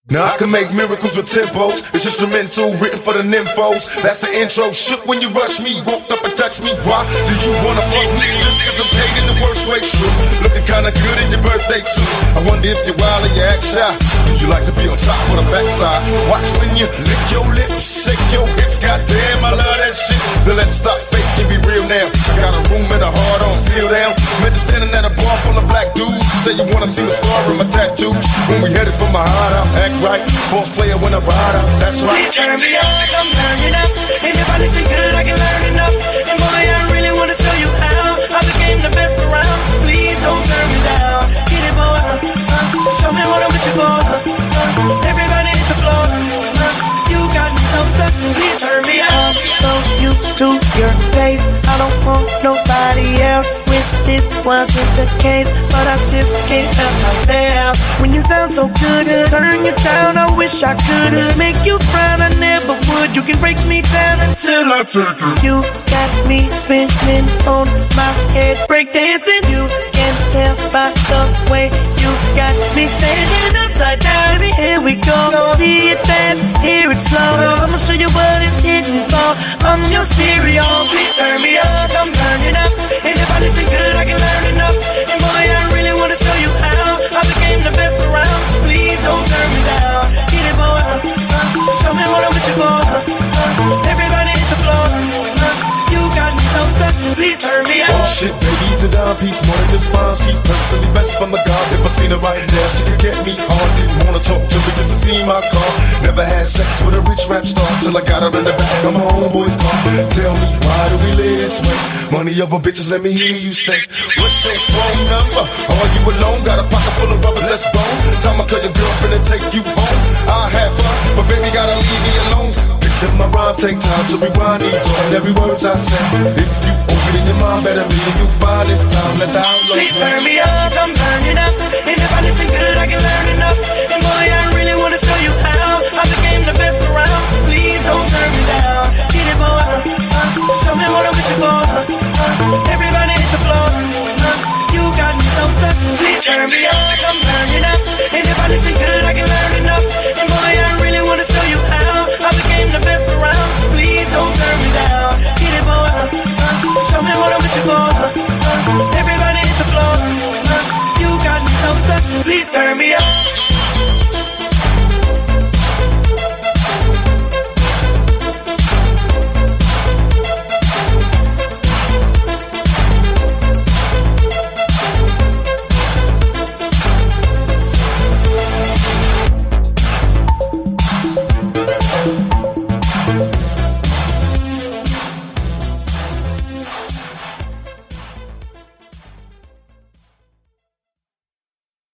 Now I can make miracles with tempos. It's instrumental, written for the nymphos. That's the intro. Shook when you rush me, walked up and touched me. Why do you wanna fuck me? Just cause I'm paid in the worst way. True, looking kinda good in your birthday suit. I wonder if you're wild or you act shy. Do you like to be on top or the backside? Watch when you lick your lips, shake your hips. Goddamn, I love that shit. Now let's stop fake and be real now. I got a room and a heart on seal down. Man, just standing at a bar full of black dudes. Say you wanna see my scar and my tattoos. When we headed for my hideout, act right. Boss player when I ride out, that's right. Please turn me up, I'm turning up. And if I listen good, I can learn enough. And boy, I really wanna show you how I became the best around. Please don't turn me down. Get it, boy. Show me what I'm with you for. Everybody hit the floor. You got me so stuck. Please turn me up. I'm so used to your face. I don't want nobody else. Wish this wasn't the case, but I just can't help myself. When you sound so good, turn you down. I wish I could make you frown. I never would. You can break me down until I take it. You got me spinning on my head, breakdancing. You can tell by the way you got me standing upside down. Baby, here we go. See it fast, hear it slow. I'ma show you what it's hitting for. I'm your stereo. Please turn me up, I'm turning up. And if I listen good, I can learn enough. And boy, I really wanna show you how I became the best around. Please don't turn me down. Get it, boy. Show me what I'm with you for. Everybody hit the floor. You got me so stuck. Please turn me up. Oh shit, baby, he's a dime piece, more than just fine. She's personally best from the God. If I seen her right now, she could get me hard. Didn't wanna talk to me just to see my car. Never had sex with a rich rap star till I got her in the back of my homeboy's car. Tell me, why do we live this way? Money over bitches, let me hear you say. What's your phone number? Are you alone? Got a pocket full of rubber, let's bone. Time I call your girlfriend and take you home. I'll have fun, but baby gotta leave me alone. Picture my rhyme, take time to rewind these on every word I say. If you open in your mind, better be and you find it's time. Let the outlaws please turn me up, I'm turning up. And if I listen good, I can learn enough. And boy, I really wanna show you how I became the best around. Please don't turn me down. Get it, boy. Show me what I'm with you for. Everybody hit the floor. You got me so stuck. Please turn me